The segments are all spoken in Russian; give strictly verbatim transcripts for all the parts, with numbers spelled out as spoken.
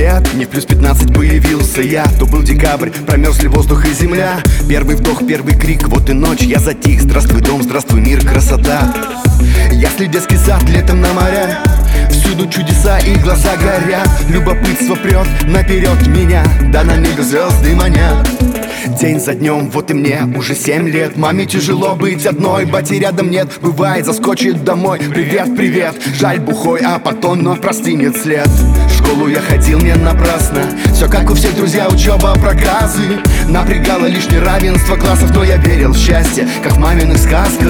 лет, не в плюс пятнадцать появился я. То был декабрь, промерзли воздух и земля. Первый вдох, первый крик, вот и ночь, я затих. Здравствуй, дом, здравствуй, мир, красота. Ясли, детский сад, летом на моря. Всюду чудеса и глаза горят. Любопытство прет наперед меня, да на небе звезды манят. День за днем, вот и мне уже семь лет. Маме тяжело быть одной, бати рядом нет. Бывает, заскочит домой, привет, привет. Жаль бухой, а потом вновь простынет след. В школу я ходил не напрасно. Все как у всех, друзья, учеба, проказы. Напрягало лишь неравенство классов, но я верил в счастье, как в маминых сказках.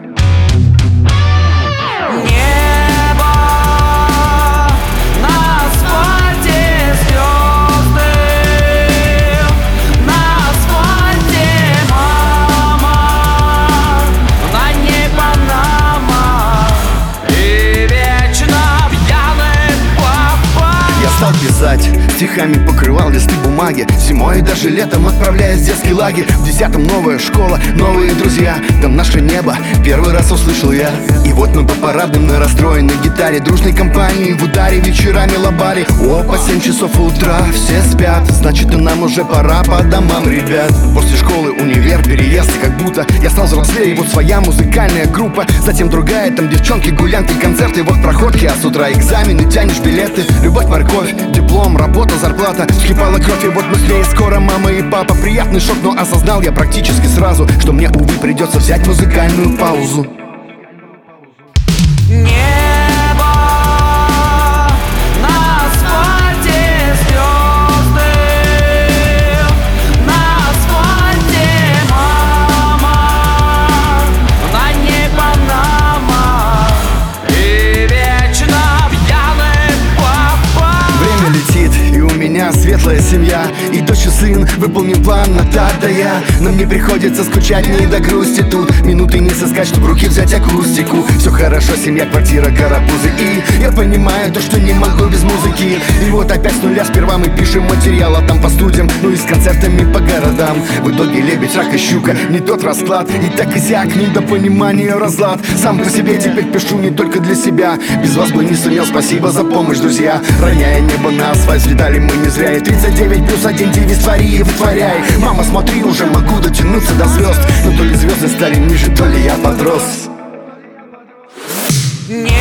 Стал писать, стихами покрывал листы бумаги. Зимой и даже летом отправляясь в детский лагерь. В десятом новая школа, новые друзья. Там наше небо, первый раз услышал я. И вот мы по парадным на расстроенной гитаре, дружной компании в ударе вечерами лобали. О, по семь часов утра все спят, значит и нам уже пора по домам, ребят. После школы универ, переезд, как будто я стал взрослее. Вот своя музыкальная группа, затем другая, там девчонки, гулянки, концерты. Вот проходки, а с утра экзамены, тянешь билеты. Любовь, морковь, диплом, работа, зарплата. Вскипала кровь, и вот быстрее скоро мама и папа. Приятный шок, но осознал я практически сразу, что мне, увы, придется взять музыкальную паузу. Светлая семья и дочь и сын, выполним план на так да я. Нам не приходится скучать ни до грусти тут. Минуты не сыскать, чтоб в руки взять акустику. Все хорошо, семья, квартира, карапузы. И я понимаю то, что не могу без музыки. И вот опять с нуля сперва мы пишем материал, а там по студиям, ну и с концертами по городам. В итоге лебедь, рак и щука, не тот расклад. И так и сяк, недопонимание, разлад. Сам по себе теперь пишу не только для себя. Без вас бы не сумел, спасибо за помощь, друзья. Роняя небо на асфальт, взлетали мы не зря. И тридцать девять плюс один девять твори и вытворяй. Мама, смотри, уже могу дотянуться до звезд. Но то ли звезды стали ниже, то ли я подрос. Не